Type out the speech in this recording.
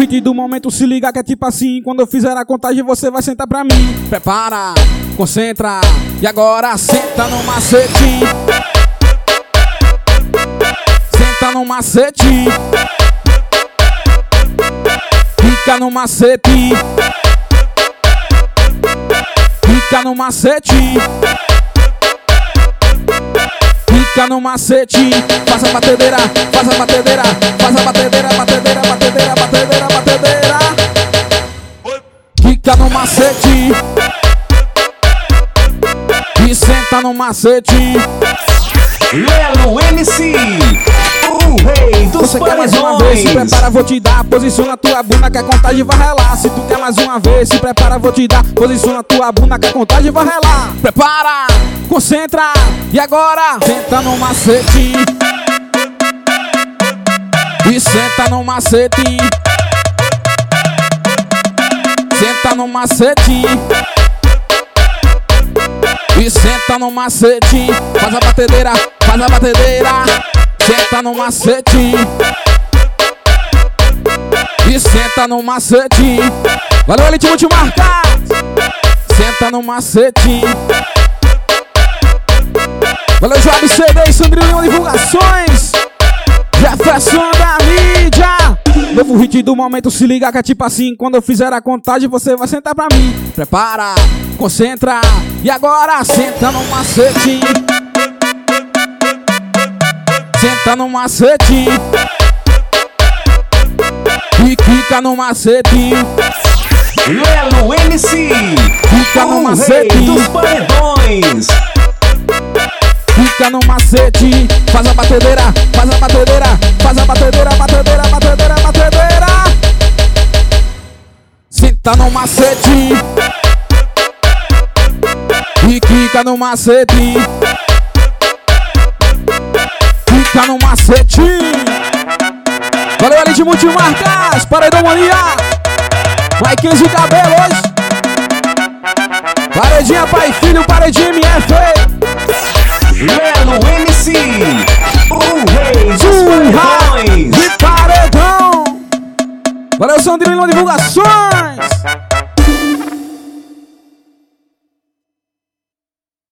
hit do momento, se liga que é tipo assim. Quando eu fizer a contagem você vai sentar pra mim. Prepara, concentra, e agora senta no macete. Senta no macete. Fica no macete. Fica no macete. Fica no macete. Faz a batedeira, faz a batedeira, faz a batedeira, batedeira, batedeira, batedeira, batedeira. Fica no macete. E senta no macete. Lelo MC, o rei dos Você quer mais uma vez? Se prepara, vou te dar. Posiciona tua bunda que a contagem vai relar. Se tu quer mais uma vez, se prepara, vou te dar. Posiciona tua bunda que a contagem vai relar. Prepara, concentra, e agora senta no macete. E senta no macete. Senta no macete. E senta no macete. Faz a batedeira, faz a batedeira. Senta no macete. E senta no macete. Valeu, Elite Multimarcas. Senta no macete. Valeu, Joab CD e Sandrinho Divulgações. Jefferson da mídia. Novo hit do momento, se liga que é tipo assim. Quando eu fizer a contagem você vai sentar pra mim. Prepara, concentra, e agora senta no macete. Senta no macete. E fica no macete. Lelo MC, Fica no macete. rei dos paredões. Fica no macete. Faz a batedeira, faz a batedeira, faz a batedeira, batedeira, batedeira, batedeira. Senta no macete. E fica no macete. Fica no macete. Valeu, Elite Multimarcas, Paredão Mania. Vai 15 cabelos. Paredinha pai e filho, paredinha MF. Lelo MC, o rei dos paredões. De paredão. Valeu, Sandrinho Divulgações.